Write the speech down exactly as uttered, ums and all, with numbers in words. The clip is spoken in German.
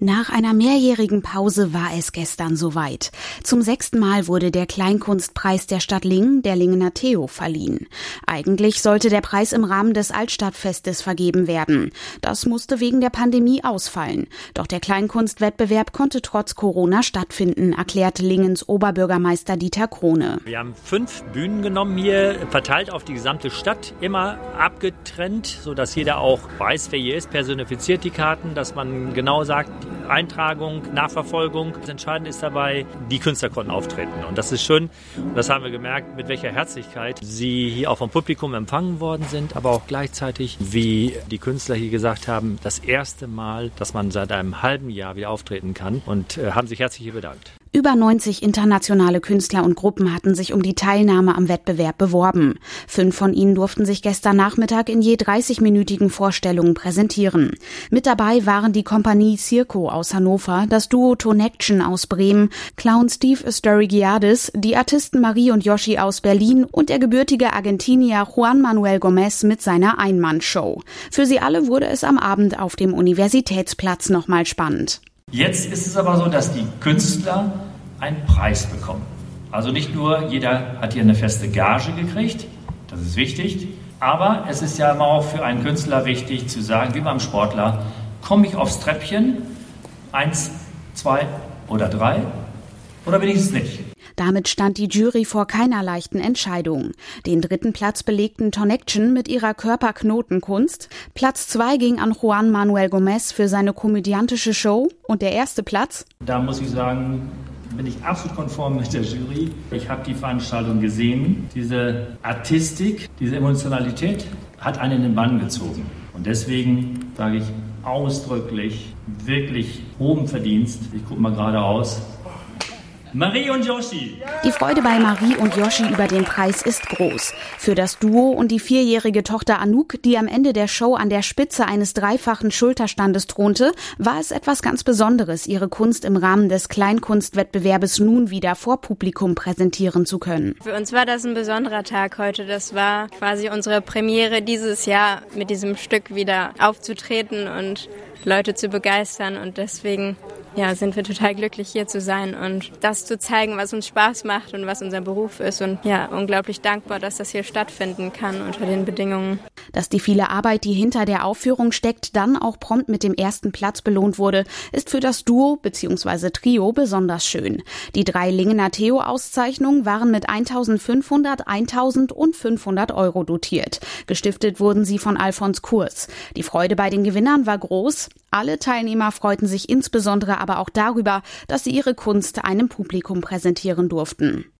Nach einer mehrjährigen Pause war es gestern soweit. Zum sechsten Mal wurde der Kleinkunstpreis der Stadt Lingen, der Lingener Theo, verliehen. Eigentlich sollte der Preis im Rahmen des Altstadtfestes vergeben werden. Das musste wegen der Pandemie ausfallen. Doch der Kleinkunstwettbewerb konnte trotz Corona stattfinden, erklärte Lingens Oberbürgermeister Dieter Krone. Wir haben fünf Bühnen genommen hier, verteilt auf die gesamte Stadt, immer abgetrennt, sodass jeder auch weiß, wer hier ist, personifiziert die Karten, dass man genau sagt, Eintragung, Nachverfolgung. Das Entscheidende ist dabei, die Künstler konnten auftreten. Und das ist schön. Und das haben wir gemerkt, mit welcher Herzlichkeit sie hier auch vom Publikum empfangen worden sind, aber auch gleichzeitig, wie die Künstler hier gesagt haben, das erste Mal, dass man seit einem halben Jahr wieder auftreten kann und äh, haben sich herzlich hier bedankt. Über neunzig internationale Künstler und Gruppen hatten sich um die Teilnahme am Wettbewerb beworben. Fünf von ihnen durften sich gestern Nachmittag in je dreißigminütigen Vorstellungen präsentieren. Mit dabei waren die Kompanie Circo aus Hannover, das Duo Tonection aus Bremen, Clown Steve Sturgiadis, die Artisten Marie und Yoshi aus Berlin und der gebürtige Argentinier Juan Manuel Gomez mit seiner Einmannshow. Für sie alle wurde es am Abend auf dem Universitätsplatz nochmal spannend. Jetzt ist es aber so, dass die Künstler einen Preis bekommen. Also nicht nur jeder hat hier eine feste Gage gekriegt, das ist wichtig, aber es ist ja immer auch für einen Künstler wichtig zu sagen, wie beim Sportler, komme ich aufs Treppchen, eins, zwei oder drei oder wenigstens nicht. Damit stand die Jury vor keiner leichten Entscheidung. Den dritten Platz belegten Tonection mit ihrer Körperknotenkunst. Platz zwei ging an Juan Manuel Gomez für seine komödiantische Show. Und der erste Platz? Da muss ich sagen, bin ich absolut konform mit der Jury. Ich habe die Veranstaltung gesehen. Diese Artistik, diese Emotionalität hat einen in den Bann gezogen. Und deswegen sage ich ausdrücklich, wirklich hohen Verdienst. Ich gucke mal geradeaus. Marie und Yoshi. Die Freude bei Marie und Yoshi über den Preis ist groß. Für das Duo und die vierjährige Tochter Anouk, die am Ende der Show an der Spitze eines dreifachen Schulterstandes thronte, war es etwas ganz Besonderes, ihre Kunst im Rahmen des Kleinkunstwettbewerbes nun wieder vor Publikum präsentieren zu können. Für uns war das ein besonderer Tag heute. Das war quasi unsere Premiere dieses Jahr, mit diesem Stück wieder aufzutreten und Leute zu begeistern. Und deswegen ja, sind wir total glücklich, hier zu sein und das zu zeigen, was uns Spaß macht und was unser Beruf ist. Und ja, unglaublich dankbar, dass das hier stattfinden kann unter den Bedingungen. Dass die viele Arbeit, die hinter der Aufführung steckt, dann auch prompt mit dem ersten Platz belohnt wurde, ist für das Duo bzw. Trio besonders schön. Die drei Lingener Theo-Auszeichnungen waren mit eintausendfünfhundert, eintausend und fünfhundert Euro dotiert. Gestiftet wurden sie von Alfons Kurz. Die Freude bei den Gewinnern war groß. Alle Teilnehmer freuten sich insbesondere aber auch darüber, dass sie ihre Kunst einem Publikum präsentieren durften.